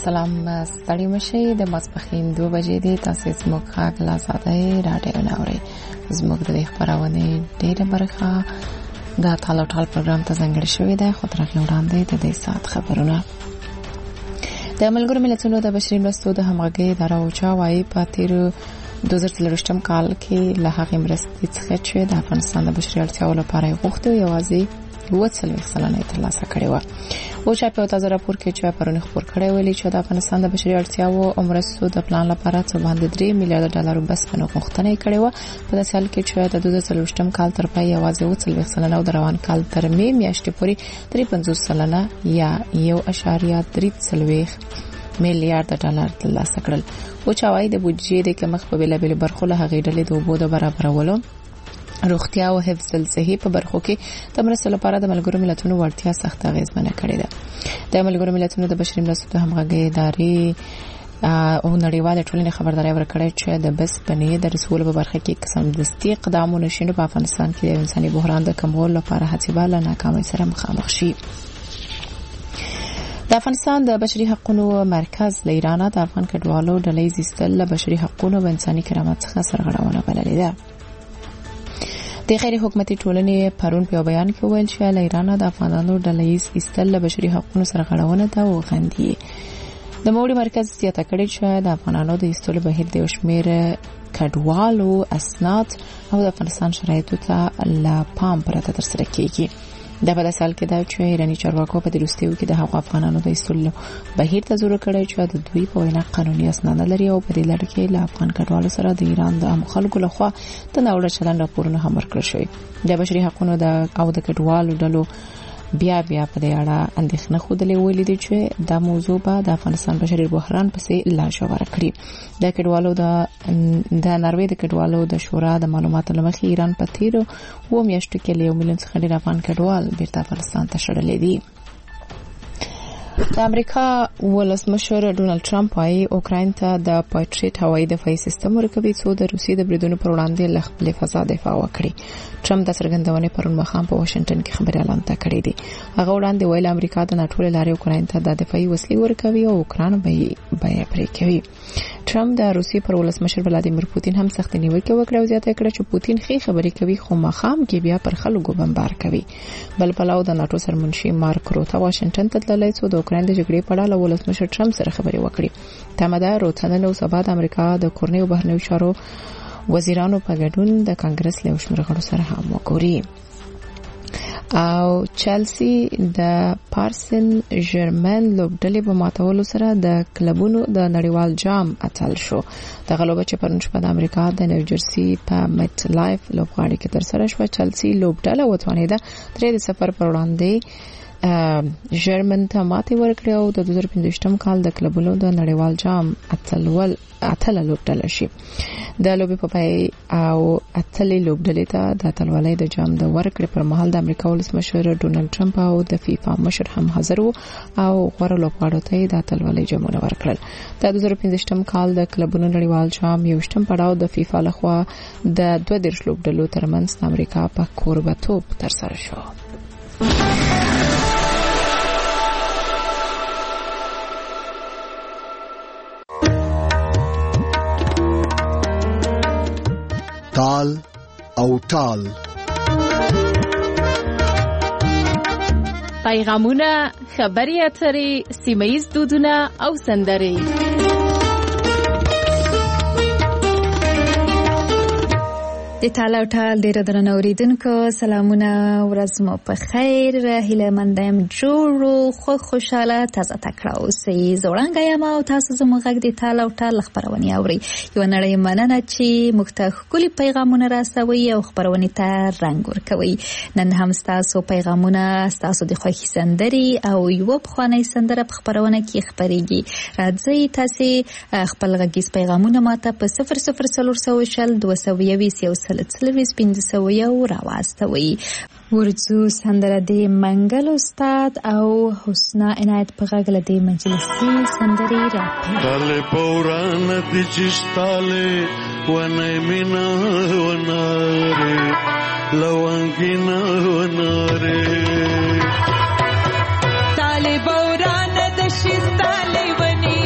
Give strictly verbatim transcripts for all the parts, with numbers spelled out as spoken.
سلام ستړي مشي د ماسپخین دوه بجې دي. تاسو زموږ غږ لا ساده راډیو ناوري. زموږ د خبرونه ډیره برخه د ټالو ټال پروګرام ته ځانګړی شوې ده. خو تر هغه وړاندې د دې سات خبرونه د ملګرو ملتونو د بشري مرستو د همغږي اداره او چا وايي په تیر دوه هزار څلرویشتم کال کې له هغې مرستې څخه چې د افغانستان د بشري اړتیاو لپاره غوښتو یوازې اووه څلوېښت سلنه یې ترلاسه کړې وه. او چا په تازه راپور کې چې پرون خبر کړی ویلي چې د افغانستان د بشري اړتیاو او مرستو د پلان لپاره څو باندې درې میلیارډ ډالر بس په غوښتنه کړې وه. په داسې حال کې چې د دوه زره څلرویشتم کال تر پای یوازې اووه څلوېښت سلنه او د روان کال تر مې میاشتې پورې درې پنځوس سلنه یا یو اعشاریه درې څلوېښت میلیارډ ډالر ترلاسه کړل. او چا وايي د بودیجې د کمښت په بیلابېلو برخو له هغې ډلې د اوبو د برابرولو، روغتیا او حفظ الصحې په برخو کې د مرستو لپاره د ملګرو ملتونو وړتیا سخت اغیزمنه کړې ده. د ملګرو ملتونو د بشري مرستو د همغږي ادارې او نړیوال ټولنې خبرداري ورکړې چې د بس بنې د رسول په برخه کې قسم دستي اقدامونه شنو په افغانستان کې د انساني بحران د کمولو لپاره هڅې بالا ناکامۍ سره مخامخ شي. د افغانستان د بشري حقوقو مرکز له ایران د افغان کډوالو ډلې زیستل له بشري حقوقو او انساني کرامت څخه سرغړونه بللې ده. د غیر حکومتي ټولنې پرون په بیان کې ویل چې له ایران د افغانانو ډلې ایستل له بشري حقوقو سرغړونه ده او غندي. د موړي مرکز زیاته کړې چې د افغانانو د ایستلو بهیر د شمیر کډوالو اسناد او د افغانستان شرایطو ته لا پام پرته تر سره کیږي. د په داسې حال کې دا چې ایراني چارواکو په دروستیو کې د هغو افغانانو د ایستلو بهیر ته زور کړی چې د دوی په وینا قانوني اسناد لري او په دې لړ کې له افغان کډوالو سره د ایران د خلکو لخوا د ناوړه چلند راپورونه هم ورکړل شوي. د بشري حقوقو د او د کډوالو ډلو بیا بیا په دې اړه اندېښنه خوده ویلي دي چې دا موضوع به د افغانستان بشري بحران پسې لا ژوره کړي. د کډوالو د د ناروې د کډوالو د شورا د معلوماتو لمخې ایران په تیر و میاشتو کې له یو میلیون څخه ډېر افغان کډوال بیرته افغانستان ته شړلې دي. د امریکا ولسمشر ډونالد ټرمپ وايي اوکراین ته د پاټریټ هوایي دفاعي سیستم ورکوي څو د روسیې د بریدونو پر وړاندې له خپلې فضا دفاع وکړي. ټرمپ د څرګندونې پرون مخام په واشنگټن کې خبري اعلان کړی دی. هغه وړاندې ویل امریکا د ناتو لارې اوکراین ته د دفاعي وسلې ورکوي او اوکراین به یې پرې کوي. ټرمپ د روسیې پر ولسمشر ولادیمیر پوتین هم سخت نیوکه وکړه او زیاته کړه چې پوتین خې خبرې کوي خو مخام کې بیا پر خلکو بمبار کوي. بل پلاو د ناتو سرمنشي مارک روتا واشنگټن ته تللی څو د اوکراین د جګړې په اړه له ولسمشر ټرمپ سره خبرې وکړي. تماده روتا نن او سبا د امریکا د کورنۍ او بهرنیو چارو وزیرانو په ګډون د کانګرس له شمېر غړو سره هم وکړي. او چلسی د پارسن ژرمن لوبډلې په ماتولو سره د کلبونو د نړیوال جام اتل شو. د غلوبه چې پرون شپه د امریکا د نیوجرسي په میټ لایف لوبغاړي کې تر سره شو. چلسی لوبډله وتوانېده درې د سفر پر وړاندې ژرمن ته ماتې ورکړې او د دوه زره پنځويشتم کال د کلبونو د نړیوال جام اتلول اتل لوبډله شي. د لوبې په پای او اتلې لوبډلې ته د اتلولۍ د جام د ورکړې پر مهال د امریکا ولسمشر ډونالد ټرمپ او د فیفا مشر هم حاضر وو او غوړه لوبغاړو ته د اتلولۍ جامونه ورکړل. د دوه زره پنځويشتم کال د کلبونو نړیوال جام یوشتم پړاو د فیفا لخوا د دوه دیرش لوبډلو ترمنځ د امریکا په کوربه‌توب ترسره شو. تال او ټال پیغامونه، خبري اترې، سیمه‌ییز دودونه او سندرې. د تال او ټال ډېر درنه اوریدونکو سلامونه، ورځ مو په خیر. هیله مند یم جوړو خو خوشاله تازه تکړه اوسئ. زوړنګ یم او تاسو زموږ غږ د تال او ټال خبرونه اورئ. یو نړۍ مننه چې موږ ته ښکلي پیغامونه راسوي او خبرونه ته رنګ ورکوي. نن هم تاسو پیغامونه، تاسو د خوښي سندري او یو بخواني سندره په خبرونه کې خبريږي. راځي تاسو خپل غږیز پیغامونه ماته په صفر صفر څلور سوه شل دوه سوه یویشت یو سل څلوېښت پنځه سوه یو راواستوي. ورځو سندره د منګل استاد او حسنا عنایت په غږ له دې مجلسي سندري راپي. تاله پوران د چشتاله ونه مینا وناره لوانګینا وناره تاله پوران د چشتاله ونه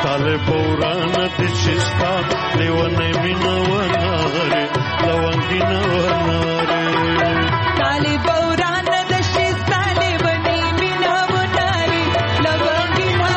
طالب وران د چستا لیونه مینا وناره لونګینا وناره طالب وران د چستا لیونه مینا وناره لونګینا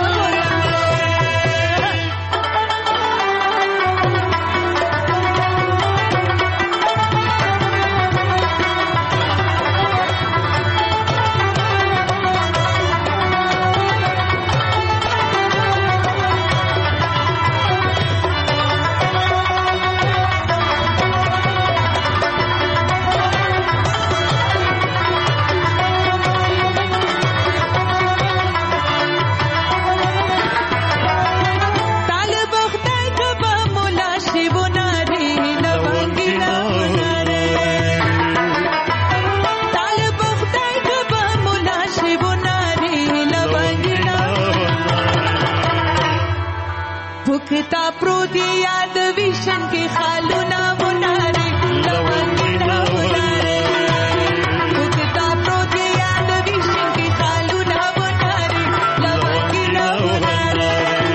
भुखता प्रोती याद विशन के खालूना बुनारे लवंगीना बुनारे भुखता प्रोती याद विशन के खालूना बुनारे लवंगीना बुनारे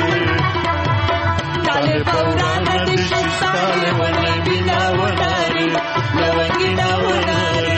ताले पौराना दिशता लवंगीना बुनारे लवंगीना बुनारे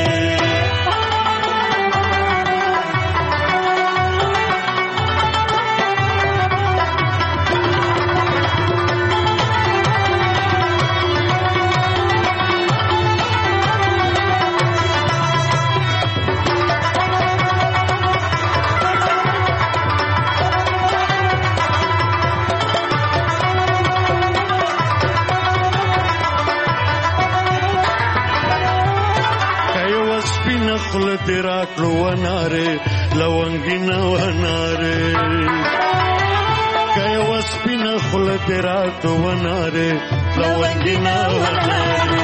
خل تیرا کلو وناره لونگینا وناره کای وسپینا خل تیرا کلو وناره لونگینا وناره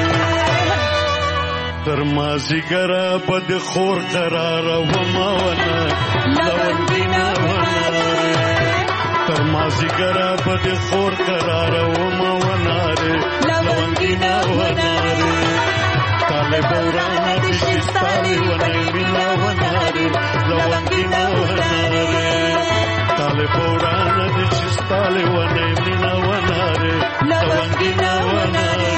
ترمازی گرا بد خور قرار وما ونه لونگینا وناره ترمازی گرا بد خور قرار وما وناره لونگینا وناره طالب ورانه د شستالي ونې مینا وناره لونګینا وناره طالب ورانه د شستالي ونې مینا وناره لونګینا وناره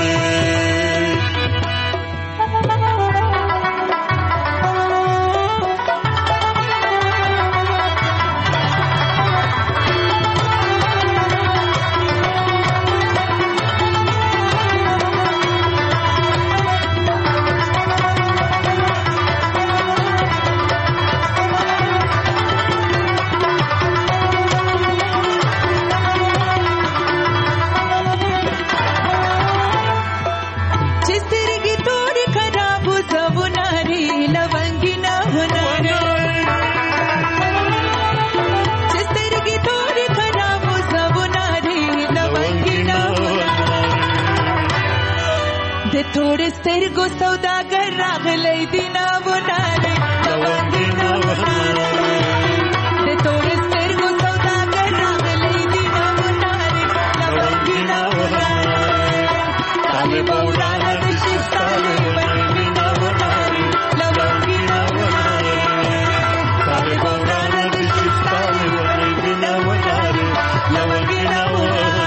थोड़े سترګو سوداګر راغلی دینا وناره لونګینا وناره د थोड़े سترګو سوداګر راغلی دینا وناره لونګینا وناره طالب ورانه د شستالي وناره وناره لونګینا وناره طالب ورانه د شستالي وناره وناره لونګینا وناره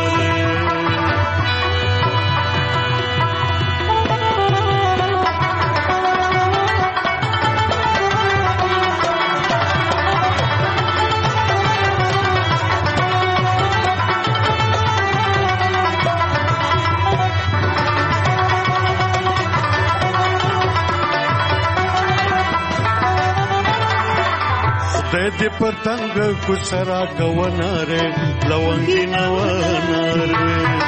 دې پتنګ کو سرا کووناره لونګینا وناره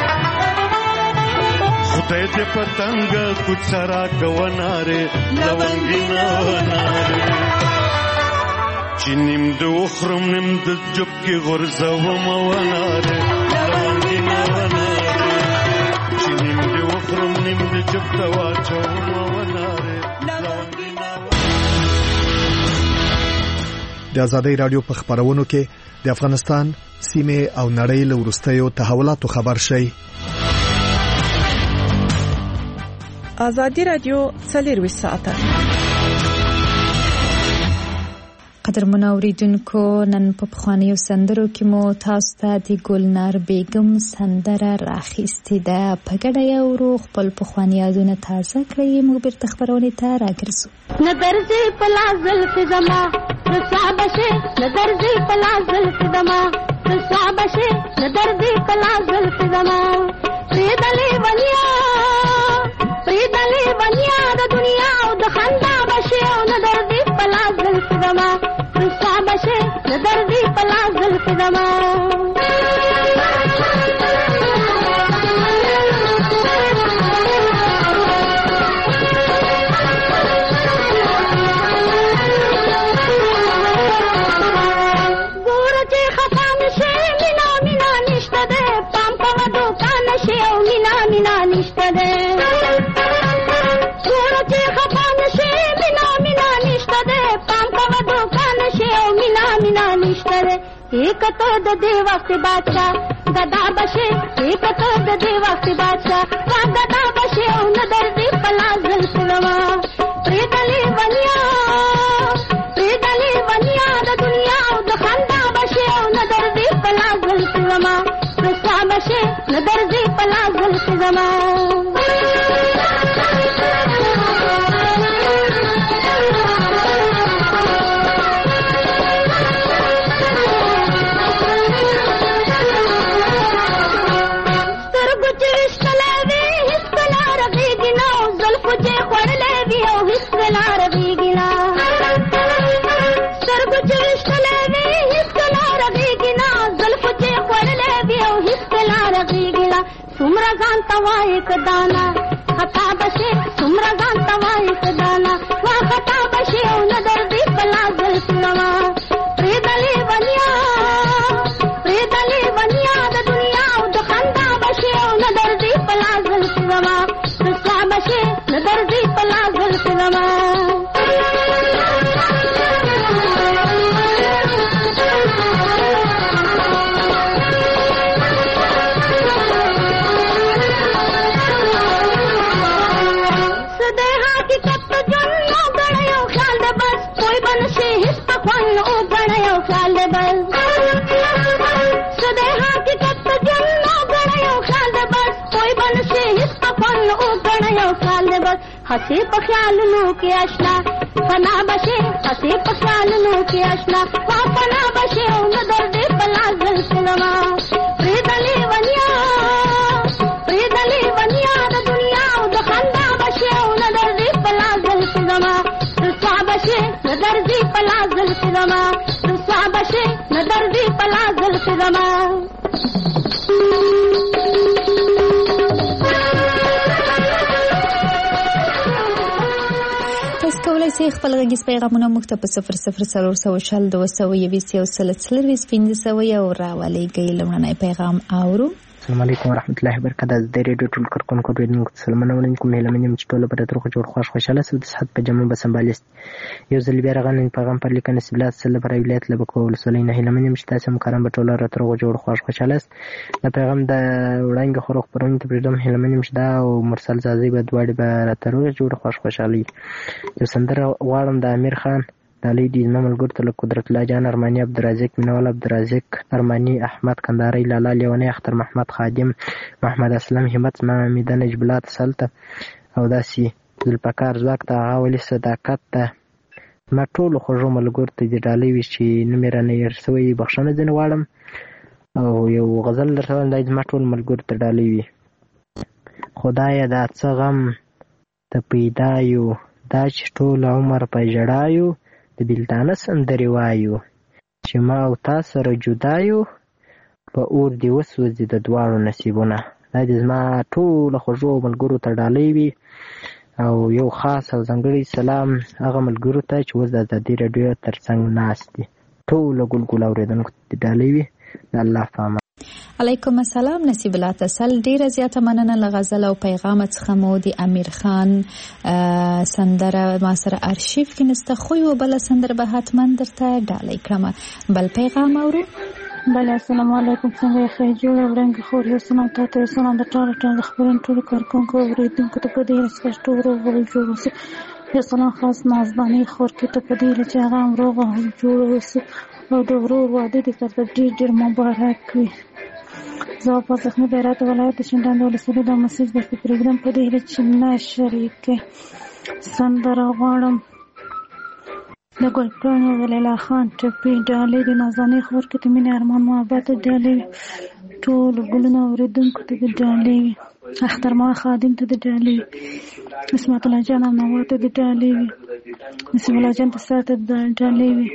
خدای دې پتنګ کو سرا کووناره لونګینا وناره چینم د وخرم نم د جب کې غرزه و موناره لونګینا وناره چینم د وخرم نم د جب د واچو موناره لونګینا د آزادۍ رادیو په خبرونو کې د افغانستان سیمه او نړۍ له وروستیو تحولاتو خبر شي. آزادۍ رادیو څلور ساعته قدرمن اوریدونکو نن په پخوانیو سندرو کې مو تاسو ته د ګلنار بیگم سندره راخیستې ده. په ګډه یو ورو خپل پخواني یادونه تازه کړئ. موږ بیرته خپرونې ته راګرځو. نه درځي په لاس زلفې زما رسوا بشې، نه درځي په لاس زلفې زما رسوا بشې، نه درځي په لاس زلفې زما پرېدلې ونیا پرېدلې ونیا د دنیا او د خندا بشې، او نه درځي په لاس زلفې زما رسوا بشې، نه درځي په لاس زلفې زما एक तो द देवा से बादशाह गदा बशे, एक तो द देवा से बादशाह वा गदा बशे, उन दर्दी पला ज़ुल्फ़लवा प्रेदली वनिया प्रेदली वनिया द दुनिया द खंदा बशे, उन दर्दी पला ज़ुल्फ़लवा रसा बशे, न दर्दी पला ज़ुल्फ़लवा सुमरा गान तवा एक दाना खता बशे, सुमरा गान तवा एक दाना वा खता बशे, उन दर्दी पला ज़ुल्फ़लवा प्रेदली वनिया प्रेदली वनिया द दुनिया द खंदा बशे, उन दर्दी पला ज़ुल्फ़लवा रसा बशे, न दर्दी पला ज़ुल्फ़लवा हसे पख्याल नो के आशना फना बशे, हसे पख्याल नो के आशना वा फना बशे, उन दर्दे पला ज़ुल्फ़लवा प्रेदली वनिया प्रेदली वनिया द दुनिया द खंदा बशे, उन दर्दे पला ज़ुल्फ़लवा रसा बशे, न दर्दी पला ज़ुल्फ़लवा रसा बशे, न दर्दी पला ज़ुल्फ़लवा کولای شئ خپل غږیز پیغامونه موږ ته په صفر صفر څلور سوه شل دوه سوه یویشت یو سل څلرویشت پنځه سوه یو راولېږئ. لومړنی پیغام اورو. السلام علیکم ورحمت الله وبرکاته. د ریډیو ټول کارکونکو ډېر سلامونه وړاندې کوم. هیله من یم چې ټول به د روغ جوړ خوښ خوشحاله سو د صحت په جمع به سمبالیست. یو ځل بیا راغلی پیغام پر لیکنه سبلات سره پر ولایت له بکو ولسوالۍ نه. هیله من یم چې تاسو مکرم به ټول را روغ جوړ خوښ خوشحاله است. دا پیغام د وړاندې خو خبرونه ته پرېږدم. هیله من یم چې دا او مرسل زازي به دواړي به را روغ جوړ خوښ خوشحالي. یو سندره غواړم د امیر خان دالی دی زما ملګرو ته له قدرت الله جان ارماني، عبدالرازق مینوال، عبدالرازق ارماني، احمد کندهاري، لالا لیونی، اختر محمد خادم، محمد اسلم همت، زما حمیده نجب الله تسلته او داسې ذوالفقار ځواک ته، هغه ولي صداقت ته، زما ټولو خوږو ملګرو ته دې ډالۍ وي چې نوم یې رانه هېر سوی بخښنه ځینې غواړم. او یو غزل درته وایم دا زما ټولو ملګرو ته ډالۍ وي. خدایه دا څه غم ته پیدا یو، دا چې ټول عمر په ژړا یو، د بیلتانه سندرې وایو چې ما او تا سره جدا یو، په اور دې وسوځي د دواړو نصیبونه. دا دې زما ټولو خوږو ملګرو ته ډالۍ وي. او یو خاص او ځانګړی سلام هغه ملګرو ته چې اوس د ازادي راډیو تر څنګ ناست دي. ټولو ګل ګل اورېدونکو ته ډالۍ وي. د الله په امان. علیکم السلام. نصیب الله تسل ډیره زیاته مننه له غزل او پیغام څخه مو د امیر خان سندره ما سره ارشیف کې نسته، خو یو بل سندره به حتما درته ډالۍ کړم. بل پیغام اورو. بله السلام علیکم. څنګه یې ښه جوړه وړاندې خور یو سلام تاته یو سلام د ټول ټول خبرونه ټول کارکونکو اورېدونکو ته په دې هڅه ټول ورو جوړ اوسه. یو سلام خاص نازدانې خور کې ته په دې هیله چې هغه هم روغ او جوړ اوسي او د ورور واده دې درته ډېر ډېر مبارک وي. زه په زخمي بیرات ولایت د شینډنډ ولسوالۍ دا مسیج درته پرېږدم په دې هیله چې نشر یې کړې. سندره غواړم د ګلپاڼې ولیلا خان ټپي ډالۍ د نازدانې خور کې ته مینې ارمان محبت ډالۍ ټولو ګلونه اورېدونکو ته د ډالۍ وي. اخترمان خادم ته د ډالۍ وي. اسمت الله جان او نوا ته د ډالۍ وي. نسیم الله جان ته ستا ته د ډالۍ وي.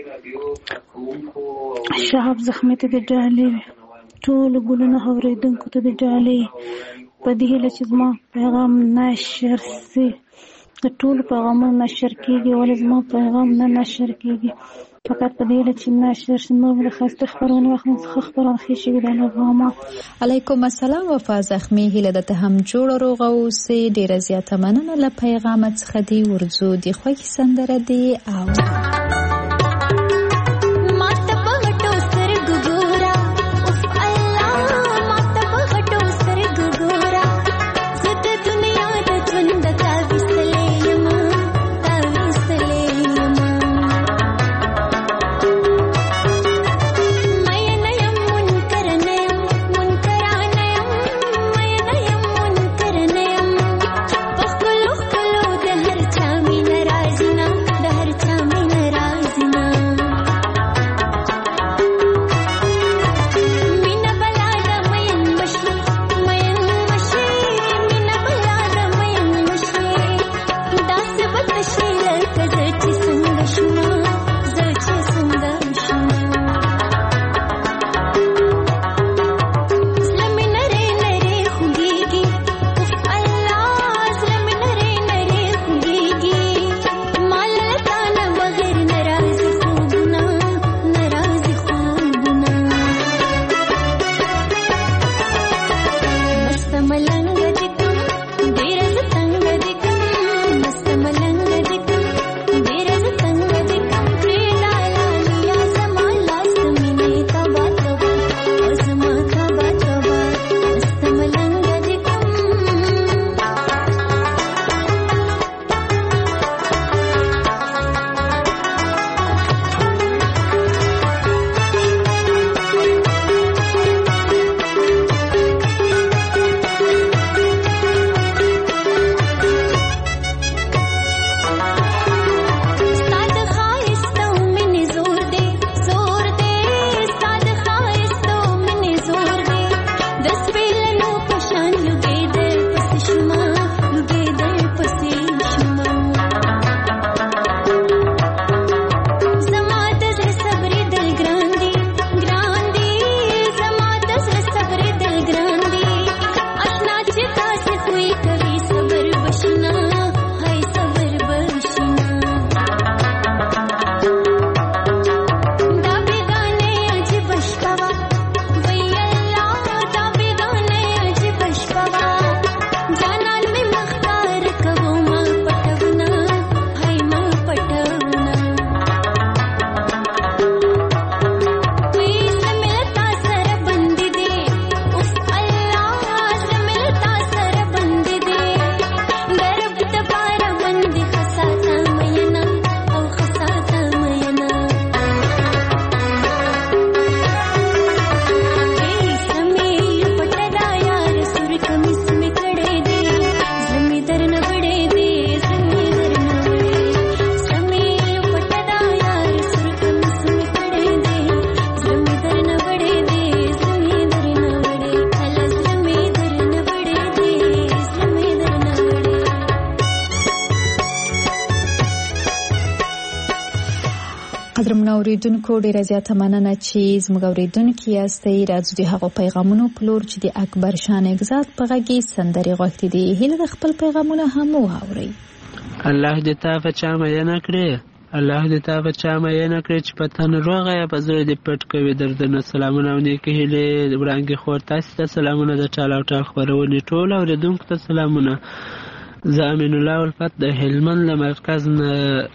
شهاب زخمي ته د ډالۍ وي. ټولو ګلونه اورېدونکو ته د ډالۍ په دې هیله چې زما پیغام نشر سي. د ټولو پیغامونه نشر کېږي ولې زما پیغام نه نشر کېږي فقط په دې هیله چې نشر شي. نور د ښایسته خپرونې وخت مو څخه خپرونه ښې شوي د نغمه. علیکم السلام وفا زخمي هیله ده ته هم جوړه روغه اوسې. ډېره زیاته مننه له پیغامه څخه دې ورځو د خوښې سندره دې او قدرمنو اوریدونکو ډیره زیاته مننه چې زموږ اوریدونکي یاستئ. راځو د هغو پیغامونو په لور چې د اکبر شاه نګزاد په غږ کې سندرې غوښتې دي. هیله د خپل پیغامونه هم واورئ. الله دې تا په چا مینه کړې، الله دې تا په چا مینه کړې چې په تن روغه یا په زړه دې پټ کوي دردونه. سلامونه او نیکې هیلې وړاندې خور تاسو ته سلامونه د ټال او ټال خپرونې ټول اوریدونکو ته سلامونه. زه امین الله الفت د هلمند له مرکز نه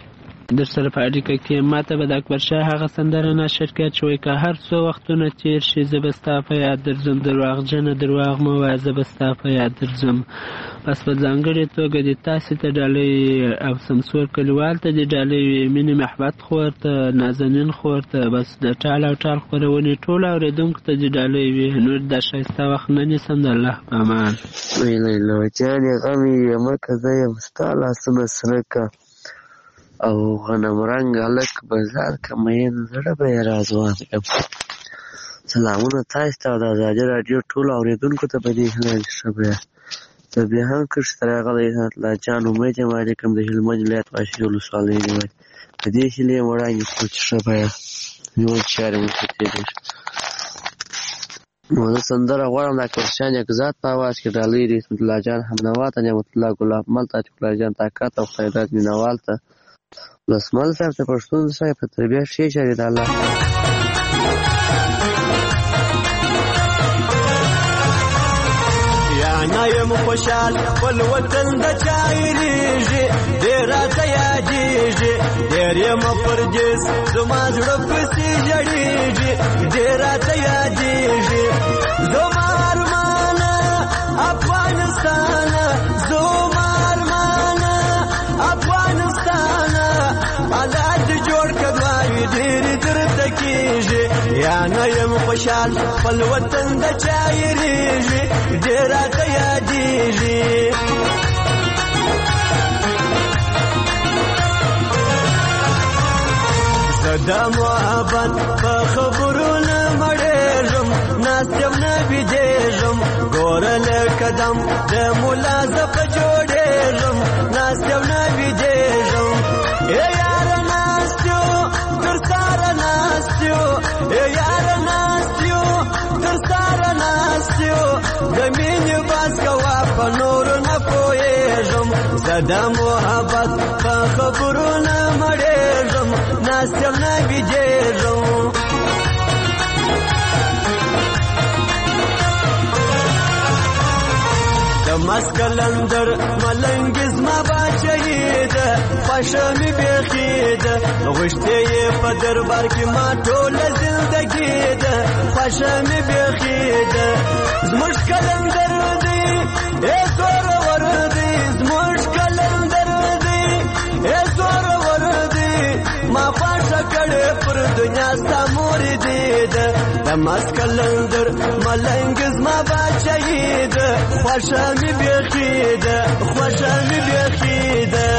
در سره په اړیکه کې ماته به د اکبر شاه هغه سندره نشر کړه چې وایي که هر څو وختونه تېر شي زه به ستا په یاد درځم درواغجنه درواغ مه وایه زه به ستا په یاد درځم. بس په ځانګړې توګه د تاسې ته ډالۍ او سمسور کلیوال ته د ډالۍ مینې محبت خور ته نازنین خور ته بس د ټال او ټال خپرونې ټولو اورېدونکو ته د ډالۍ وي. نور دا ښایسته وخت نه نیسم د الله په امان. لیلا جانې غم یې مکه زه یم ستا لاسونه سره که او غنم رنګ هلک بازار که مین زړه به یې رازوان یم. سلامونه تاسو ته او د ازادي راډیو ټولو اورېدونکو ته په دې هیله ښه به زه بیا هم کښې ته راغلی عزت الله جان امید یم علیکم د هلمند ولایت واشي ولسوالۍ نیولې په دې هیلې یم وړاندې کړو چې ښه به نیول چارې مو ښه تېرېږي. نو زه سندره غواړم د اکبرشاه نیکزاد په اواز کې ډالۍ د عصمت الله جان حمنوا ته نعمت الله ګلاب مل ته عتیق الله جان طاقت او خیرات مینوال ته ولسمل صاحب ته پښتون صاحب په تربیه ښې چارې د الله نه یم خوشحال خپل وطن د چا هېرېږي ډېر راته یادېږي ډېر یم پردیس زما زړه پسې ژړېږي ډېر راته یادېږي زما ارمانه افغانستانه زما ارمانه افغانستانه حالات جوړ که دوایي ډېرې درته کېږي یا نه یم خوشحال خپل وطن د چا هېرېږي ډېر راته یادېږي زه د محبت په خبرو نه مړېږم ناست یم نه بېدېږم ګوره له قدم د ملا زه په جوړېږم ناست یم نه بېدېږم ای یاره ناست یو تر ساره ناست یو ای یاره ناست یو تر ساره ناست یو د مینې بس کوه په نورو نه پوهېږم زه د محبت په خبرو نه مړېږم ناست یم نه بېدېږم د مسکلندر ملنګ زما باچهی ده خوښه مې بیخي ده غوښتې یې په دربار کې ما ټوله زندګي ده خوښه مې بیخي ده زموږ کلندر دی ای زورور دی زموږ کلندر دی ای زورور دی ما خوښه کړې پر دنیا ستا مورې دی ده د مسکلندر ملنګ زما باچهی ده خوښه مې بیخي ده خوښه مې بیخي ده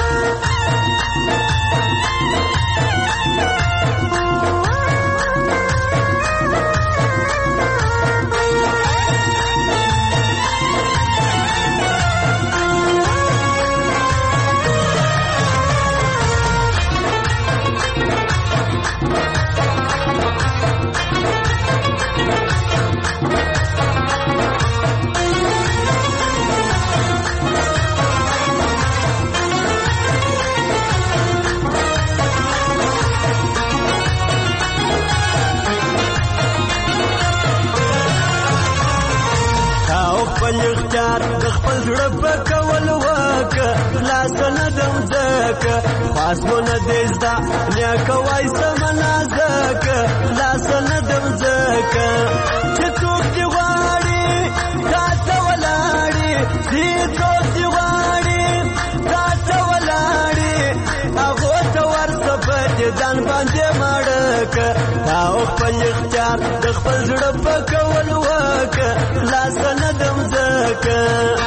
خپل اختیار د خپل زړه په کول وکه خلاص نه دم ځکه خاص مو نه دی زده نیکه وای سمه ځکه خلاص نه دم ځکه چې څوک دې غواړي تا ته ولاړې چې څوک دې غواړي تا ته ولاړې هغو ته ورسه په دې ځان باندې مړکه تا خپل اختیار د خپل زړه په کول وکه خلاص نه دم ځکه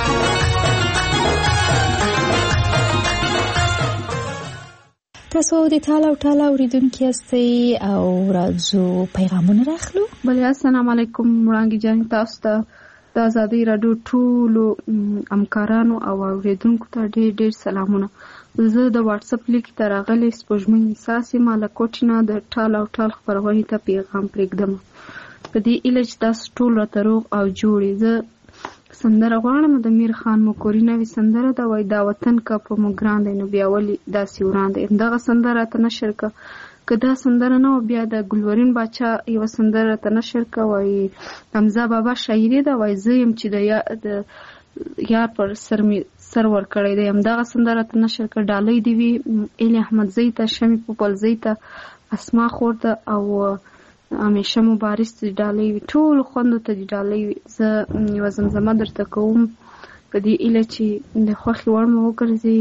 تاسو د ټال او ټال اوریدونکي یاستئ او راځو پیغامونه راخلو. بله السلام علیکم وړانګې جان تاسو ته د ازادۍ راډیو ټولو همکارانو او اوریدونکو ته ډېر ډېر سلامونه. زه د واتساپ لیک ته راغلی سپوږمۍ نسا سیمه له کوټې نه د ټال او ټال خپرونې ته پیغام پرېږدم په دې هیله چې تاسو ټول راته روغ او جوړ یې. زه سندره غواړم د میر خان مکوري نوې سندره ده وایي دا وطن که په موږ ګران دی نو بیا ولې داسې وران دی. همدغه سندره راته نشر که که دا سندره نه و بیا د ګلورین باچا یوه سندره راته نشر که وایي حمزه بابا شاعري ده وایي زه یم چې د یار پر سر می سر ور کړی دی. همدغه سندره ته نشر کړ ډالۍ دی وی الی احمدزی ته، شمی پوپلزی ته، اسما خور ته او همیشه مبارز ته ډالۍ وی. ټول خوندو ته ډالۍ وی. زه یو زمزمه درته کوم په دې اله چې د خوښي وړ مو وګرځي.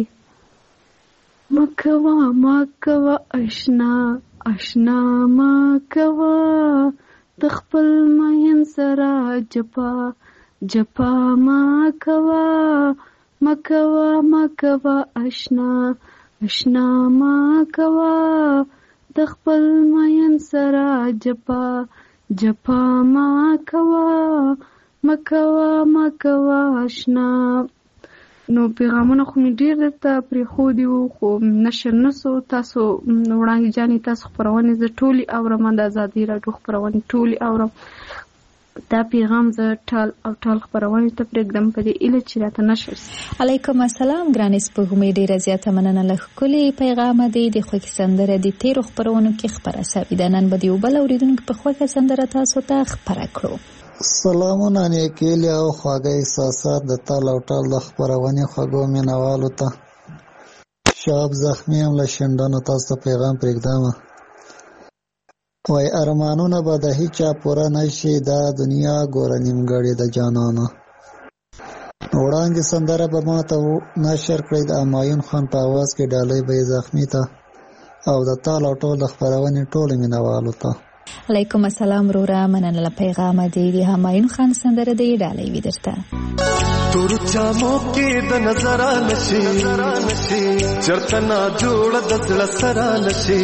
مکوا مکوا اشنا اشنا مکوا د خپل مین سره جپا جپا مکوا مکوا مکوا اشنا اشنا مکوا د خپل مین سره جپا جپا مکوا مکوا مکوا اشنا. نو پیغامونه خو مې ډېر درته پرېښودي وو خو نشر نه سو. تاسو وړانګې جانې تاسو خپرونې زه ټولې اورم، د ازادۍ راډیو خپرونې ټولې اورم. دا پیغام زه ټال او ټال خپرونې ته پرېږدم په دې ایله چې راته نشر سي. علیکم السلام ګرانې سپوږمۍ، ډېره زیاته مننه له ښکلې پیغامه دی. د خوښې سندره د تېرو خپرونو کې خپره سوې ده. نن به د یو بل اورېدونکي په خوښه سندره تاسو ته خپره کړو. سلامونه نیکیلې او خواږه احساسات د تال او ټال د خپرونې خوږو مینوالو ته. شاب زخمي هم له شنډانو تاسو ته پیغام پرېږدم. وای ارمانونه به د هیچا پوره نشي، دا دنیا ګوره نیمګړې د جانانه. وړاندې سندره به ما ته نشر کړئ د همایون خان په اواز کې. ډالۍ به یې زخمي ته او د تال او ټال د خپرونې ټولو مینوالو ته. علیکم السلام روره، مننه له پیغامه دی. د همایون خان سندره دی ډالۍ وي درته. تور جامو کې د نظر نشي چرته نا جوړ د زړه سره نشي.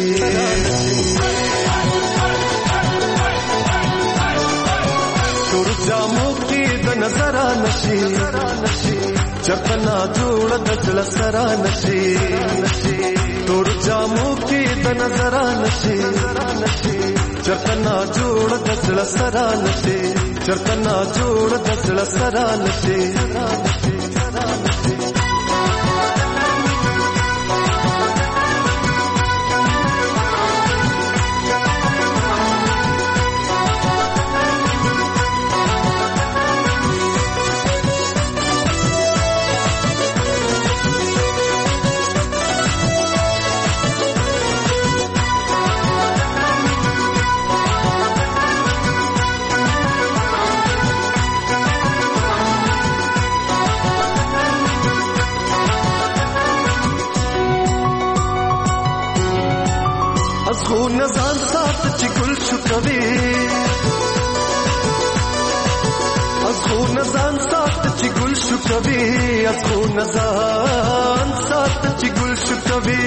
تور جامو کې د نظر نشي چرته نا جوړ د زړه سره نشي. تور جامو کې د نظر نشي چرته نا جوړ د زړه سره نشي. چرته نا جوړ د زړه سره نشي. ازغو نزان سات چې ګل شو کوي. ازغو نزان سات چې ګل شو کوي. ازغو نزان سات چې ګل شو کوي.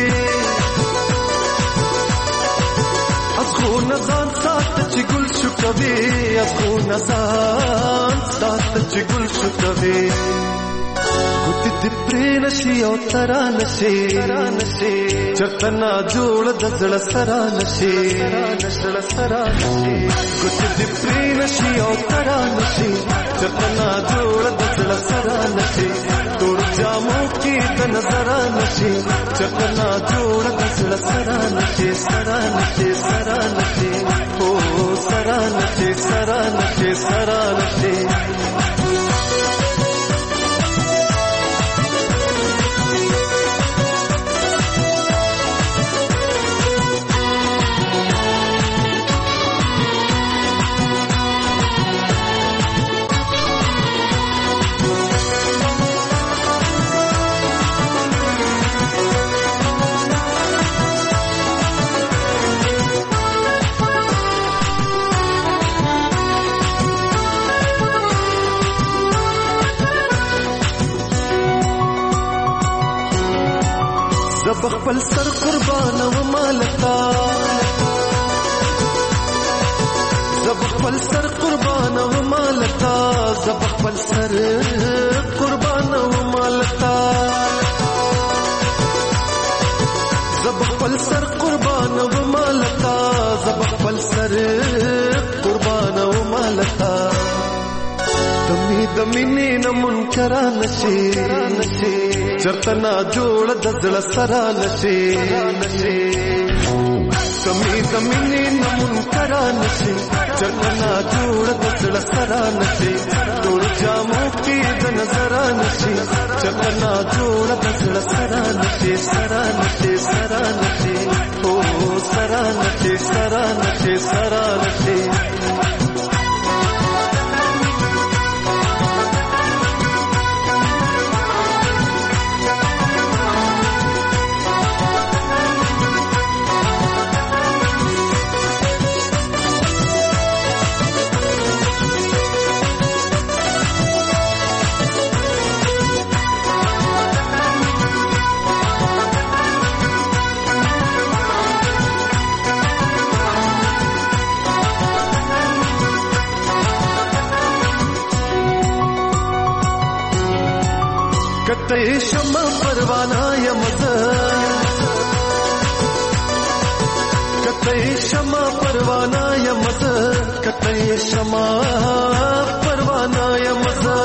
ازغو نزان سات چې ګل شو کوي. ازغو نزان سات چې ګل شو کوي. ګوتې دې پرې نشي او ترا نشي چرته نا جوړ د زړه سره نشي. ګوتې دې پرې نشي او ترا نشي چرته نا جوړ د زړه سره نشي. تور جامو کې د نظر نشي چرته نا جوړ د زړه سره نشي. سره نشي سره نشي او سره نشي سره نشي سره نشي. خپل سر قربان و مالتا زب خپل سر قربان و مالتا. زب خپل سر قربان و مالتا. زب خپل سر قربان و مالتا. زب خپل سر قربان و مالتا. دمی دمی نه منکر نشي چرته نا جوړ د زړه سره نشي. دمی دمی نه منکر نشي چرته نا جوړ د زړه سره نشي. ټول جامو کې د نظر کته شمع پروانه یمزه کته شمع پروانه یمزه کته شمع پروانه یمزه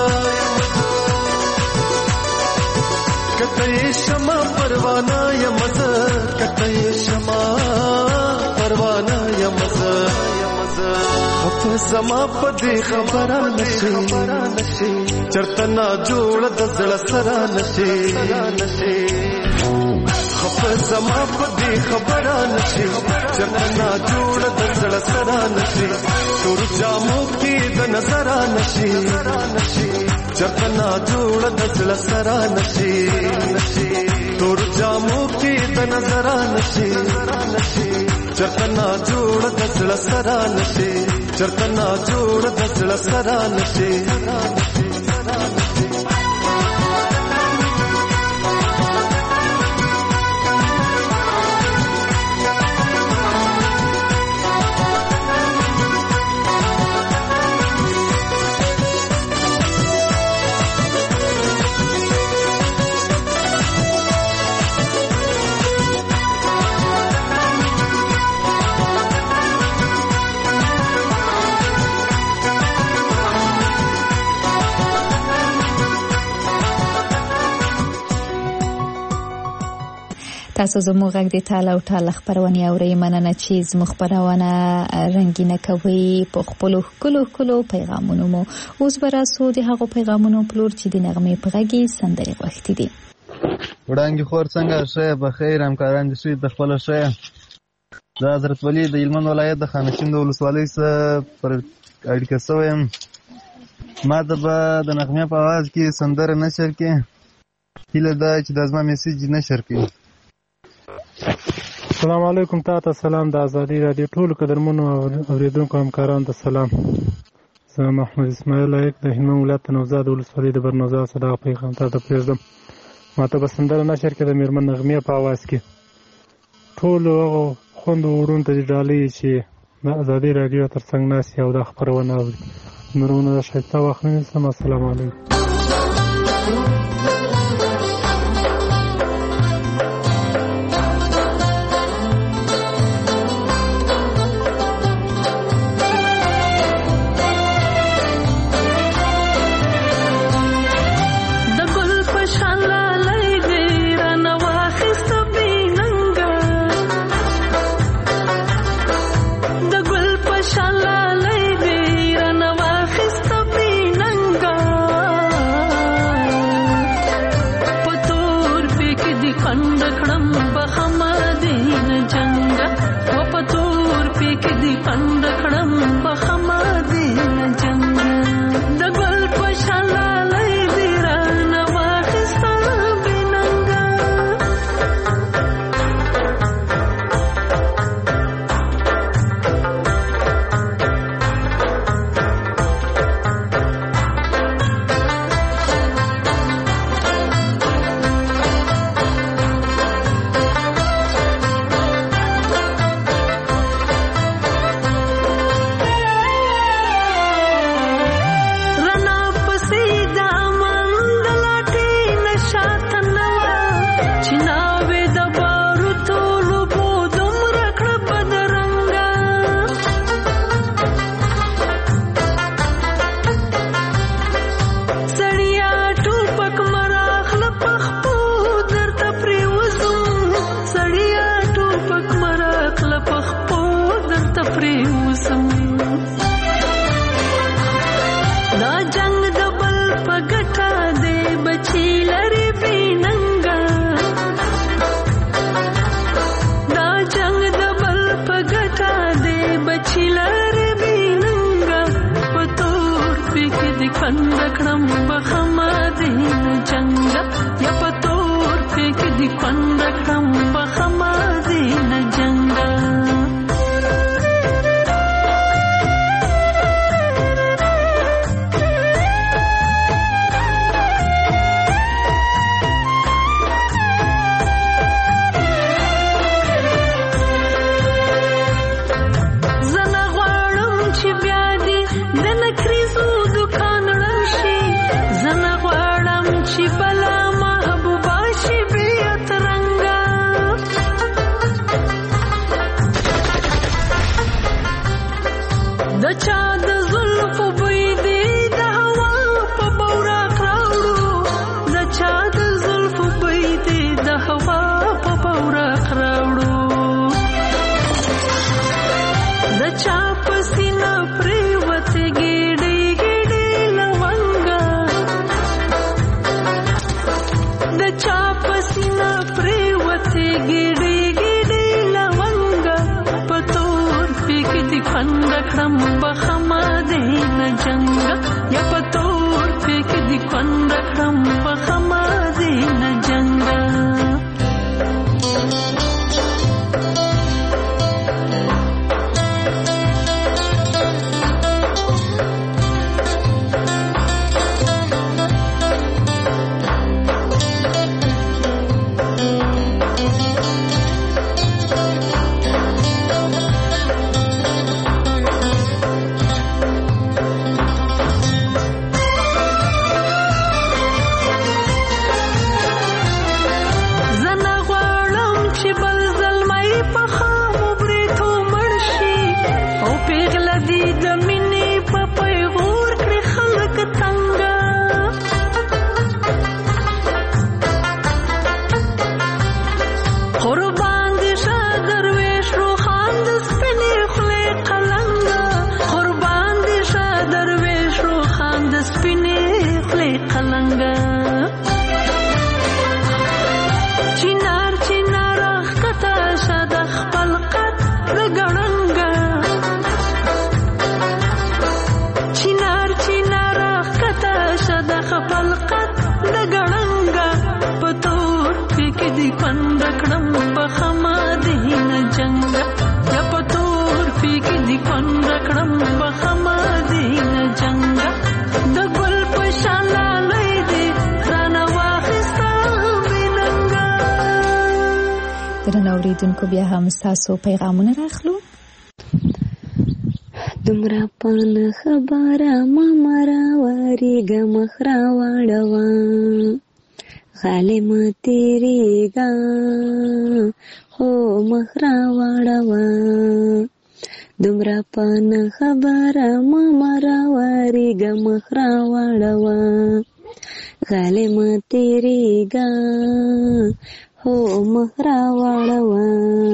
کته شمع پروانه یمزه کته شمع پروانه یمزه خپ زما پدې خبره نشي چرته نا جوړ د زړه سره نشي خپ زما پدې خبره نشي چرته نا جوړ د زړه سره نشي تور جامو کې د نظر نشي چرته نا جوړ د زړه سره نشي تور جامو کې د نظر نشي چرته نا جوړ د زړه سره نشي چرته نا جوړ د زړه سره نشي تاسو زموږ غږ د تاله او ټاله خپرونې اورئ. مننه چې زموږ خپرونه رنګینه کوي په خپلو ښکلو ښکلو پیغامونو مو. اوس به راسو د هغو پیغامونو په لور چې د نغمې په غږ یې سندرې غوښتي دي. وړانګې خور څنګه ښه په خیر همکاران دې ښه د خپله ښه. زه حضرت ولي د هلمند ولایت د خانشین د ولسوالۍ څخه پر اړیکه شوی یم. ما ته به د نغمې په اواز کې سندره نشر کړي. هیله ده چې دا زما میسیج نشر کړي. السلام علیکم. تاسو سلام د ازادي رادیو ټول قدرمنو اوریدونکو همکارانو ته سلام. زه محمد اسماعیل لایق د هلمند ولایت نوزاد ولسوالۍ د برنوزاد صداق پیغام ته پرېږدم. ماته به سندره نشر کړي د میرمن نغمې په اواز کې. ټول هغو خوندو وروڼو ته ډالۍ چې د ازادي رادیو تر څنګ ناست او دا خپرونه اوري. نورونه د ښایسته وخت نه نیسم. السلام علیکم. زه کونډ کړم بخما دې نه جنګ یا پتور پک دې کونډ کړم بخما دې نه جنګ اوریدونکو بیا هم ستاسو پیغامونه راخلو. دومره پانه خبره ما مرا واریږه مخ راواړوه غالمه تېرېږه خو مخ راواړوه دومره پانه خبره ما مرا واریږه مخ راواړوه غالمه تېرېږه هو مخ راواړوه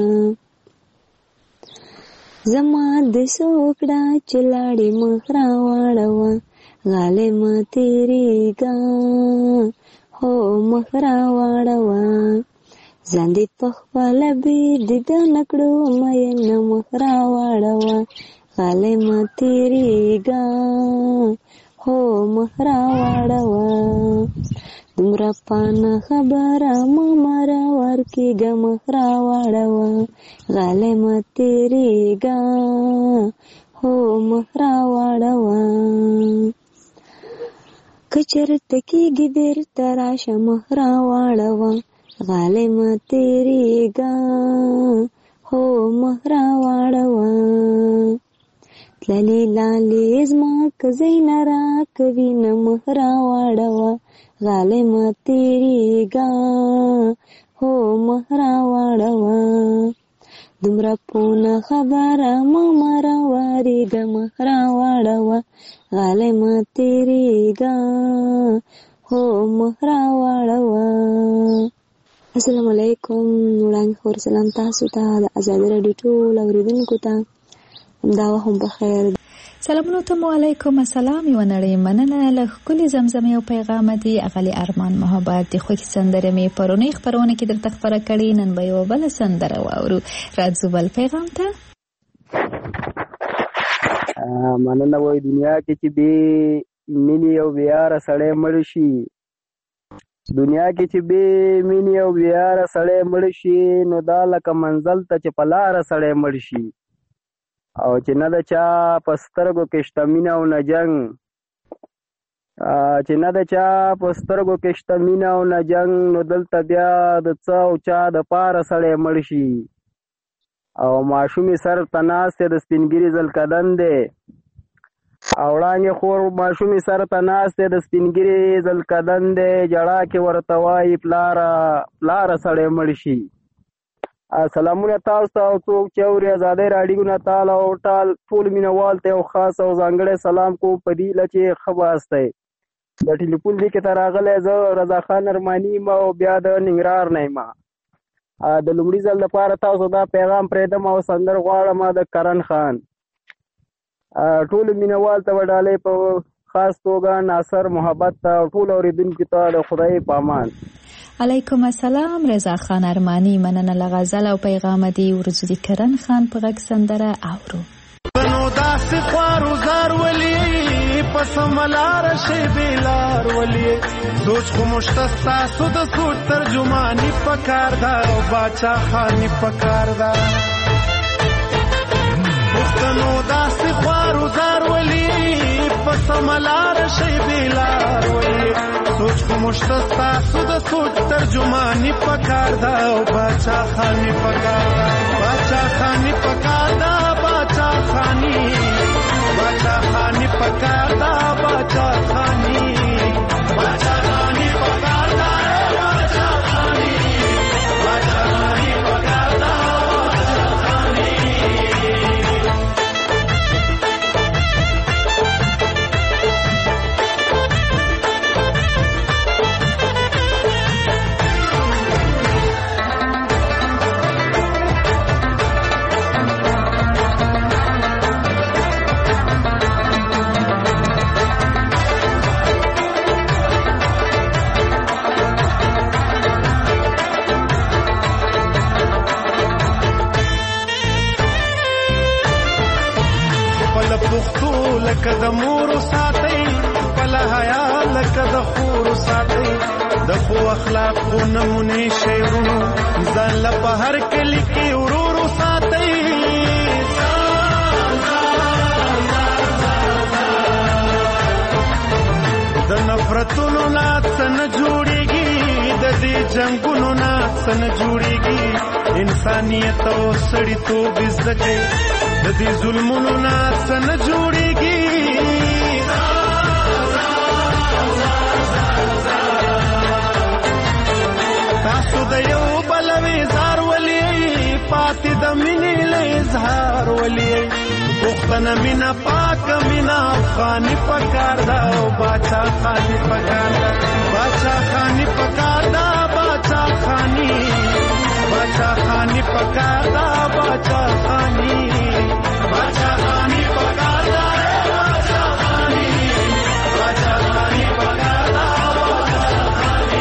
زما د سوکړه چې لاړې مخ راواړوه غالمه تېرېږه هو مخ راواړوه ځان دې پخپله بې دیدنه کړو مینه مخ راواړوه غالمه تېرېږه هو مخ راواړوه دومره پانه خبره ما مره ورکېږه مخ راواړوه غالمه تېرېږه هو مخ راواړوه که چېرته کېږي بېرته راشه مخ راواړوه غالمه تېرېږه هو مخ راواړوه تللې لالې زما که ځای نه راکوي نه مخ راواړوه غالمه تېرېږه هو مخ راواړوه دومره پونه خبره ما مره واریږه مخ راواړوه غالمه تېرېږه هو مخ راواړوه. السلام علیکم. وړاندې خور سلام تاسو ته د ازادي راډیو ټول اورېدونکو ته همدا وخت هم بخیر. سلامونه ته مو علیکم السلام. یو نړۍ مننه له ښکلې زمزمې او پیغام دي اغلی ارمان محبت د خوښ سندره مې پرونی خبرونه کې درته خبره کړې نن به یو بل سندره واورو. راځو بل پیغام ته. مننه. وای دنیا کې چې به مینې او بیاره سړی مړ شي دنیا کې چې به مینې او بیاره سړی مړ شي نو دا لکه منزل ته چې په لاره سړی مړ شي او چې نه د چا په سترګو کې شته مینه او نه جنګ چې نه د چا په سترګو کې شته مینه او نه جنګ نو دلته بیا د څه او چا د پاره سړی مړ شي او ماشومې سر ته ناست د سپینګیري زلکدن دی او وړاندې خور ماشومې سر ته ناست د سپینګیري زلکدن دی جړا کې ورته وایي پلاره پلاره سړی مړ شي. سلامونه تاسو ته او څوک چې اوري ازادۍ راډیو نه تعالی او ټال ټول مینوال ته یو خاص او ځانګړی سلام کوم په دې له چې ښه واسطی د ټلیفون دې کې ته راغلی زه رضا خان ارماني یم او بیا د ننګرهار نه یم. د لومړي ځل لپاره تاسو دا پیغام پرېږدم او سندر غواړم د کرن خان. ټولو مینوال ته وډالۍ په خاص توګه ناصر محبت ته ټول اورېدونکو ته د خدای په امان. علیکم السلام. رضا خان ارمانی مننه له غزل او پیغام دی ورزو دی کرن خان په غږ سندره اورو. داسې خوارو زار ولي پس ملار شي بیلار ولي سوچ خو مشتستا سود سوچ ترجمانی پکار دا او باچا خانی پکار دا پښتنو داسې خوارو زار ولي پس ملار شي بیلار ولي سوچ خو مشتستا سود سوچ ترجمانی پکار دا او باچا خانی پکار دا باچا خانی پکار دا باچا خانی باچا خانی پکار دا باچا خانی باچا خانی پکار دا باچا خانی باچا خانی پکار دا باچا خانی لکه د مور ساتي بل حیا لکه د خور ساتي د خو اخلاق خو نمونه شیرونو ځان له په هر کلی کې ورورو ساتي د نفرتونو نه څنګه جوړيږي د دې جنگونو نه څنګه جوړيږي انسانيت او سړیتوب عزت د دې ظلمونو نه څنګه جوړيږي تاسو د یو بل وزار ولي پاتې د مینې له اظهار ولي پښتنه مینا پاک مینا خاني پکار دا او باچا خاني پکار دا باچا خاني پکار دا باچا خاني باچا خاني پکار دا باچا خاني باچا خاني پکار دا باچا خاني باچا خاني پکار دا باچا خاني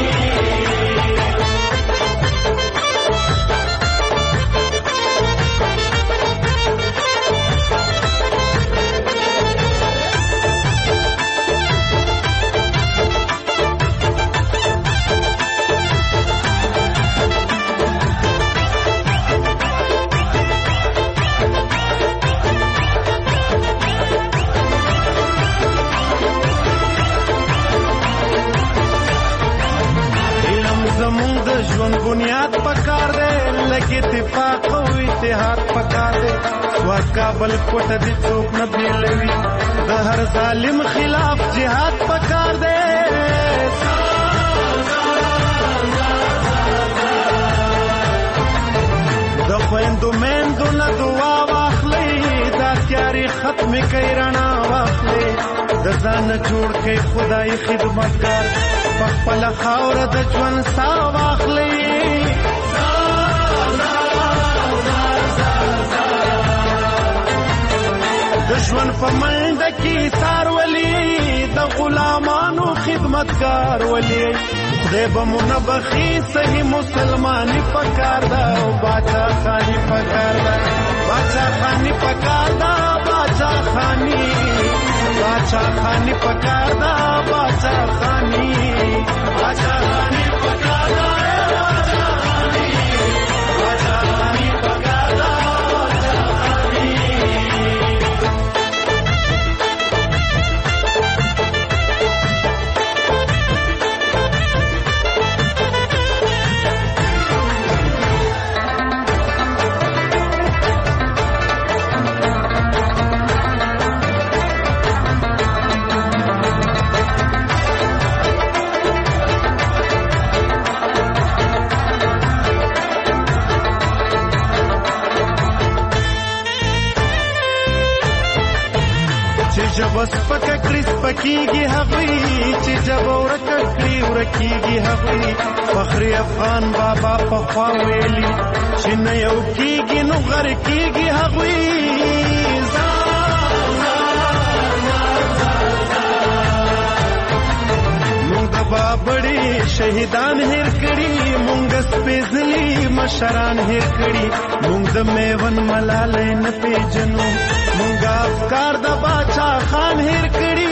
ژوند بنیاد پکار دے لگے اتفاق او اتحاد پکار دے سوا کابل کوټه دي څوک نه بیلوي د هر ظالم خلاف جهاد پکار دے د خويندو مېندو نه دعا واخلې دا تیاری ختم کړي رڼا واخلې د ځان جوړ کړي خدای خدمتګار خپل خاور د ژوند سا واخلې د ژوند په منډه کې سار ولي د غلامانو خدمتګار ولي خدای به منبخي صحیح مسلماني پکار دا او باچا خاني پکار دا باچا خاني پکار دا باچا خاني باچا خاني پکار دا باچا خاني باچا خاني پکار دا باچا خاني باچا خاني پکار دا باچا خاني بس پکا کریس پکیږي هغوی چې جب ورکړي ورکیږي هغوی فخر افغان بابا په خوا ویلي چې نه یو کیږي نو غر کیږي هغوی مونږ د بابړي شهیدان هیر کړي مونږ سپېڅلي مشران هیر کړي مونږ د میون ملالۍ نه پیژنو مونږه افکار د باچا خان هیر کړي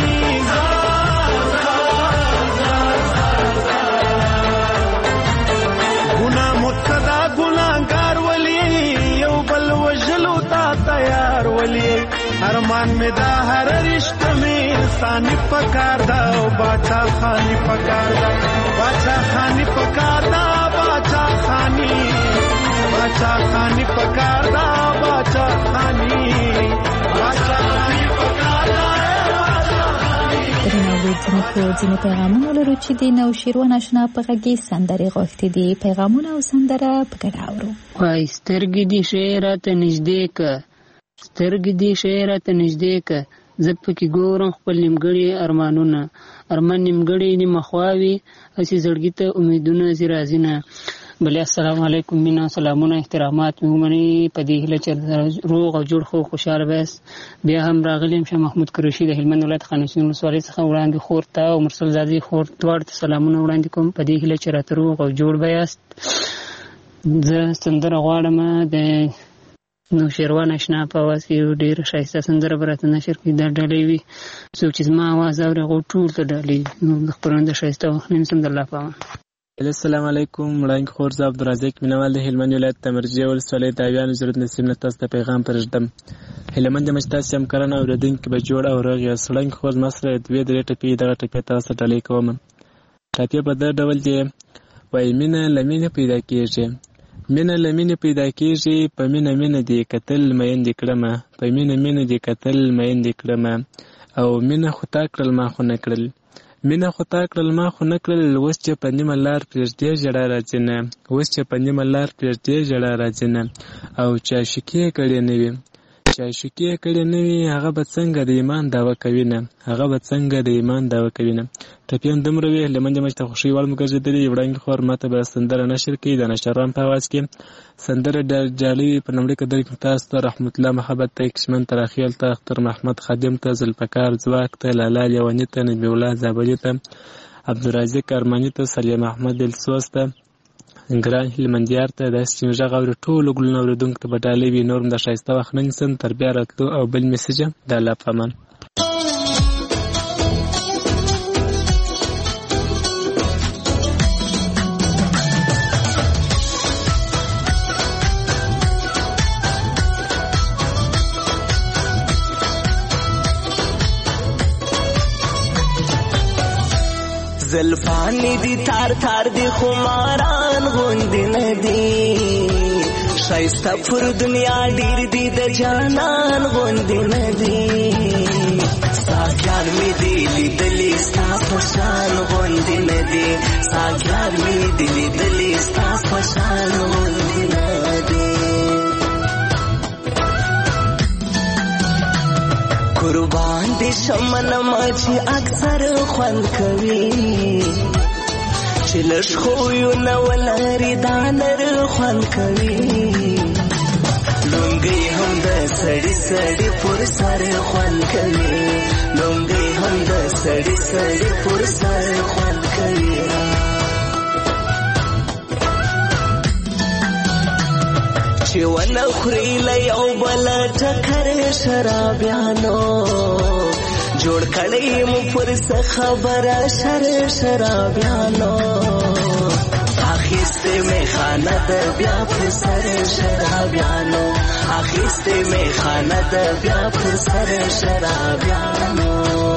ګناه مبتدا ګناهګار ولي یو بل وژلو ته تیار ولي ارمان می دا هر رشته می انسانی پکار دا او باچا خانی پکار دا باچا خانی پکار دا باچا خانی باچا خانی پکار دا باچا خانی باچا خانی پکار دا درناوی ځینې ځینې پیغامونه لرو چې د نوشیروان اشنا په غږی سندرې غوښتي دي پیغامونه او سندره په ګډه اورو وای سترګې دې شعر ته نږدې که سترګې دې شعر ته نږدې که زه پکې ګورم خپل نیمګړي ارمانونه ارمان نیمګړي نیمه خواوي هسې زړګي ته امیدونه ځي راځي نه بلې السلام علیکم مینا سلامونه احترامات مې ومنئ په دې هیله چې روغ او جوړ خو خوشحاله بیاست بیا هم راغلی یم شاه محمود قریشي د هلمند ولایت خانشین ولسوالۍ څخه وړاندې خور ته او مرسل زادې خور دواړو ته سلامونه وړاندې کوم په دې هیله چې راته روغ او جوړ بیاست زه سندره غواړم د نوشیروان اشنا په اواز کې یو ډېره ښایسته سندره به راته نشر کړي دا ډالۍ وي څوک چې زما اواز اوري هغو ټول ته ډالۍ نو د خپرونې د ښایسته وخت نیم سم د الله په امان السلام علیکم وړاندې خور زه عبدالرزاق مینوال د هلمند ولایت د مرجې ولسوالۍ د اویانو ضرورت نصیب نه تاسو ته پیغام پرېږدم هلمند یم چې تاسې هم کرنه اورېدونکي به جوړ او روغ یاست وړاندې خور زما سره دوې درې ټپې دغه ټپې تاسو ته ډالۍ کوم ټپې په دغه ډول دي وایي مینه له مینې پیدا کېږي مینه له مینې پیدا کېږي په مینه مینه دې کتل میندې کړمه په مینه مینه دې کتل میندې کړمه او مینه خو تا کړل ما خو نه کړل مینه خو تا کړل ما خو نه کړل اوس چې په نیمه لار پرېږدې ژړا راځي نه اوس چې په نیمه لار پرېږدې ژړا راځي نه او چې عاشقي یې کړې نه وي چې عاشقي یې کړې نه وي هغه به څنګه د ایمان دعوه کوي نه هغه به څنګه د ایمان دعوه کوي نه ټپې هم دومره وي هلمند یم چې ته خوښۍ وړ مو ګرځېدلې وړاندې خور ماته به سندره نشر کوي د نشران په اواز کې سندره ډالۍ وي په لومړي قدر کې تاسو ته رحمت الله محبت ته کشمن تراخیل ته اختر محمد خادم ته ذوالفقار ځواک ته لالا لیوني ته نبي الله زابلي ته عبدالرازق ارماني ته سلیم احمد دلسوز ته ګران هلمندیار ته داسې چې غږ اوري ټولو ګلونه اورېدونکو ته به ډالۍ وي نور هم د ښایسته وخت نه نیسم تر بیا راتلو او بل میسج د الله په امان زلفانی دی تار تار دی خماران غوندی ندی شایسته پر دنیا ډیر دی د جانان غوندی ندی ساکیار می دی لیدلی ستا پشان غوندی ندی ساکیار می دی لیدلی ستا پشان غوندی ندی قربان دی شمن مچی اکثر خوند کوي چې لږ خویو نه ولري دا نر خوند کوي لونګۍ هم د سړي سړي پر سر خوند کوي لونګۍ هم د سړي سړي پر سر خوند کوي چې ونه خوري له یو بل ټکر شرابیانو جوړ کړی مو پر څه خبره شر شرابیانو اخیسته می خانه د بیا پر سر شرابیانو اخیسته می خانه د بیا پر سر شرابیانو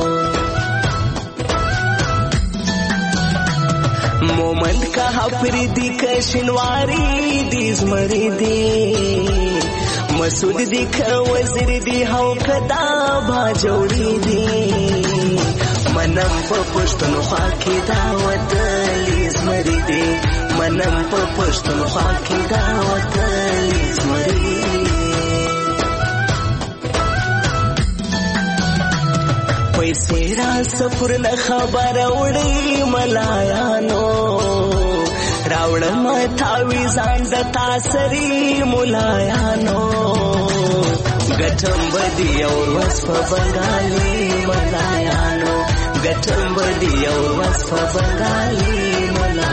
مومند کا پری دی کشنواری دی زمری دی مسعود دی که وزیر دی هاو کدا با جوړی دی منم په پښتونخوا کې دا وطن زمری دی منم په پښتونخوا کې دا وطن زمری پیسې را سفر نه خبر وړي ملایانو راوړم تاوی ځان د تاسري ملایانو ګټم بدی او وس په بنگالي ملایانو ګټم بدی او وس په بنگالي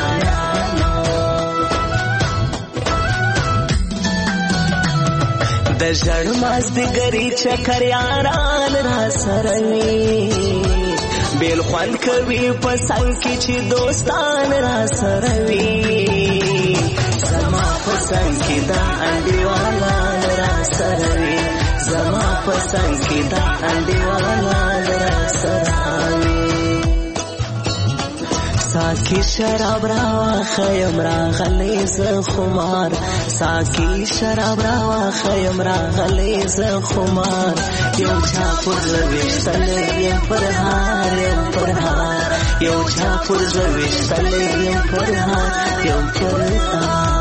ملایانو د ژړ مازدیګري چکر یاران را سره وي بیل خوند کوي په څنګ کې چې دوستان را سره وي زما په څنګ کې دا انډیوالان را سره وي زما په څنګ کې دا انډیوالان را سره وي ساکی شراب راوا خیم راغلی ز خمار ساکی شراب راوا خیم راغلی ز خمار یو چا پر زویشتل یم پر هار یم پر هار یو چا پر زویشتل یم پر هار یم پر هار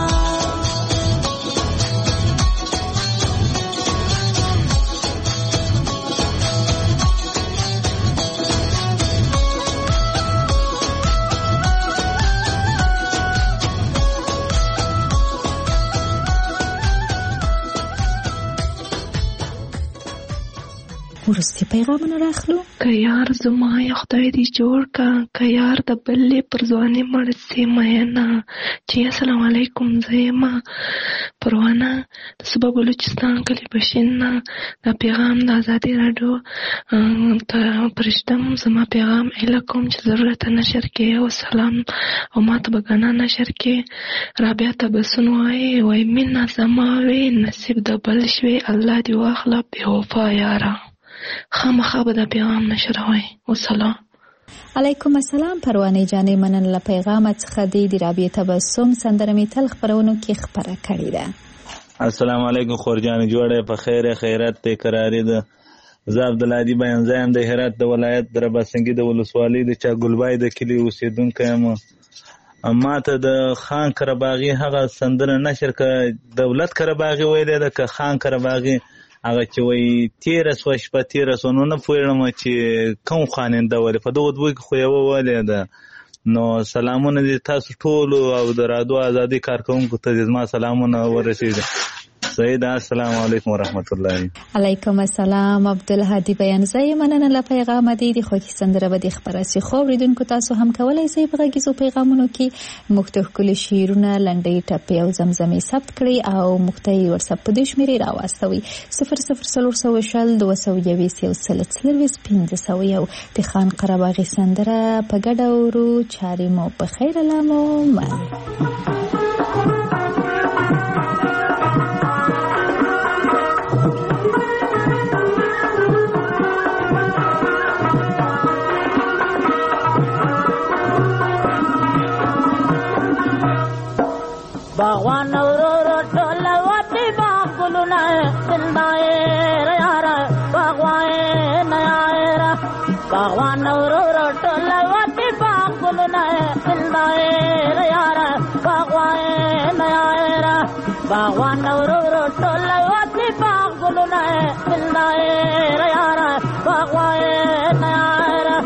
ورستی پیغامونه راخلو که یار زما یا خدای دی جوړ کا که یار د بلې پر ځواني مړ سي مینا چې السلام علیکم زما پروانه د صوبه بلوچستان کلی بشین دا پیغام د ازادي رادیو ته پرشتم زما پیغام اله کوم چې ضرورت نشر کې او سلام او ماته بګانا نشر کې رابعه تبسن وای وای مینا زما وی نصیب د بل شوي الله دی واخلا به وفا یارا خامخا به د پیغام نشروي والسلام علیکم السلام پروانه جانې مننه پیغام څخه د رابعه تبسم سندره می تل خبرونو کې خبره کړې ده السلام علیکم خورجان جوړه په خیر خیرات ته قراری ده زه عبدالهادي بیان زایم د هرات د ولایت د رباسنګي د ولسوالۍ د چا ګلبای د کلی اوسیدونکو یم اما ته د خان کرباغي هغه سندره نشر ک دولت کرباغي ویل ده ک خان کرباغي هغه چې وای تیر سو شپه تیر سو نو نه پوهیږم چې کوم خاننده ولې په دغه دوی خو یو ولې ده نو سلامونه دي تاسو ټول او د رادیو ازادي کارکونکو ته زما سلامونه ورسېږي سید السلام علیکم ورحمت الله علیکم السلام عبدالهادي بیان زای مننه له پیغام دی د خوښي سندره به د خبرسي خو ریدونکو تاسو هم کولای شئ په غږیزو پیغامونو کې مختلف کلی شیرونه لنډي ټپي او زمزمي ثبت کړئ او مختلف واتساپ په دې شمیرې راوستوي صفر صفر صفر صفر شل دوه سوه یویشت یو سل څلوېښت پنځه سوه یو د خان قرباغي سندره په ګډه ورو چارې مو په خیر لامو مل باغوان ورو ټول وتی باغلونه زندای یارا باغوان یارا باغوان ورو ټول وتی باغلونه زندای یارا باغوان یارا باغوان ورو ټول وتی باغلونه زندای یارا باغوان یارا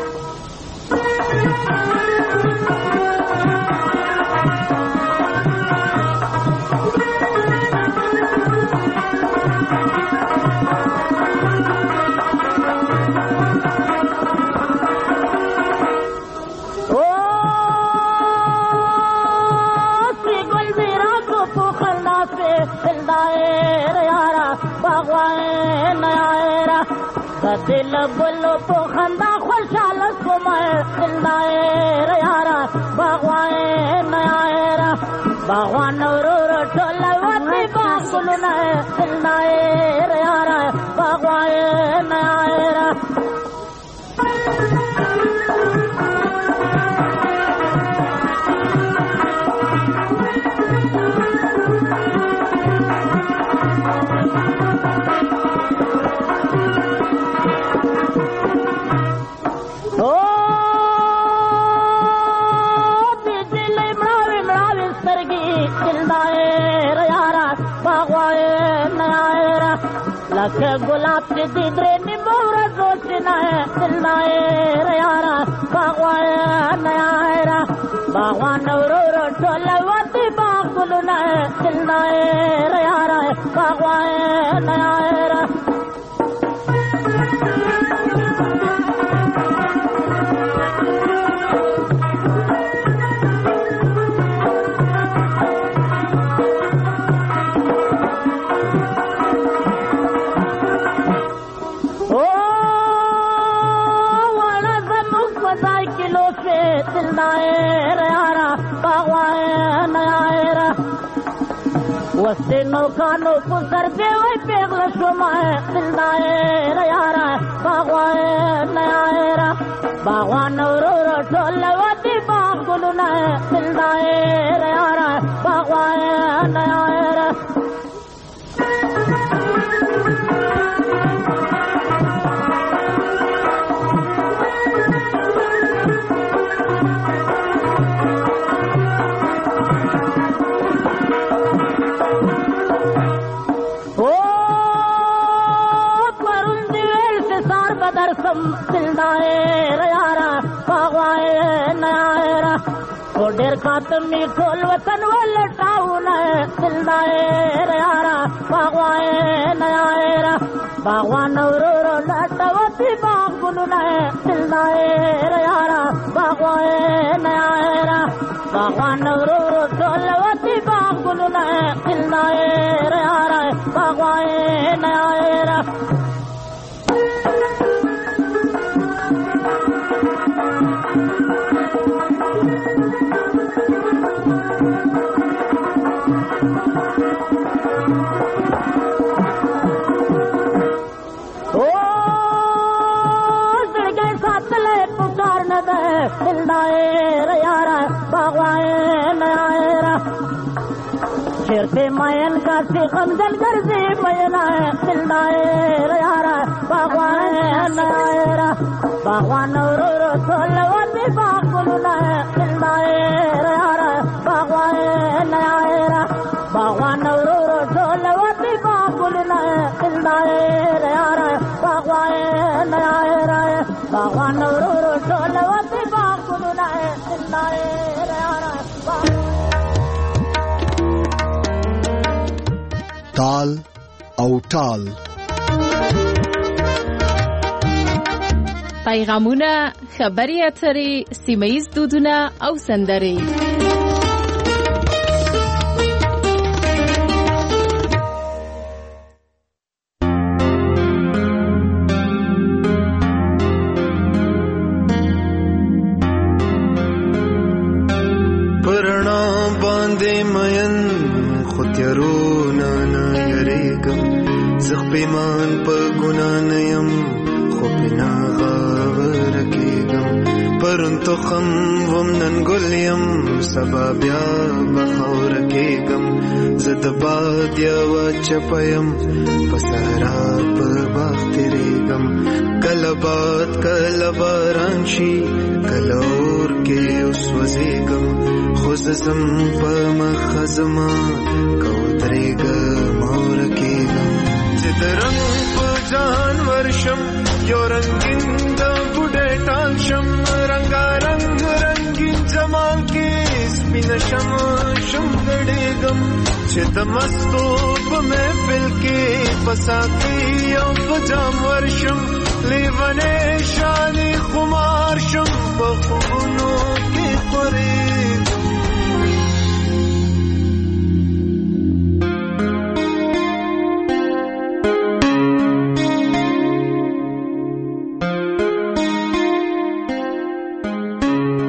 دل بلو په خندا خوشاله کومه زندای یارا باغوان یارا باغوان ورو ټول وتی باغلونه زندای یارا باغوان یارا لکه ګلاب چې دې درې نیمو ورځو سینه دلنای یارا باغوان یارا باغوان ورو ټول وتی باغلونه دلنای یارا باغوان یارا ढाई किलो से दिलदार यारा बागवान नयारा वस्ते नौकानो पुसर देवे पेगल सुमाए दिलदार यारा बागवान नयारा बागवान रो रो टोलवती बागुल नया दिलदार यारा बागवान नयारा दरसम दिलदार यारा बागवान नयारा ओ डेर खातम में खोल वतन वाला टाउन है दिलदार यारा बागवान नयारा बागवान रो रो लटवती बागुल है दिलदार यारा बागवान नयारा बागवान रो रो टोलवती बागुल है दिलदार यारा बागवान नयारा दिलदार यारा बागवान नयारा शेर पे मयन का से गमजन कर दे मयना है दिलदार यारा बागवान नयारा बागवान रो रो टोलवती बागुल है दिलदार यारा बागवान नयारा बागवान रो रो टोलवती बागुल है दिलदार यारा बागवान नयारा बागवान रो रो टोलवती ताल او ټال پیغامونه خبري اترې سیمه‌ییز دودونه او سندرې پیمان په ګنا نه یم خو پنا غاور کېږم پرون تخم وم نن ګل یم سبا بیا بخور کېږم زه د باد یوه چپه یم په صحرا په باغ تېرېږم کله باد کله باران شي کله اور کې وسوځېږم خو زه ځم په مخه زما که ودرېږم او ورکېږم د رنگ په ځان ورشم یو رنگین د بوډۍ ټال شم رنګارنګ رنګین جمال کې سپینه شم شم ګډېږم چې د مستو په محفل کې په ساقي او په جام ورشم لیونی شانې خمار شم په خوبونو کې خورېږم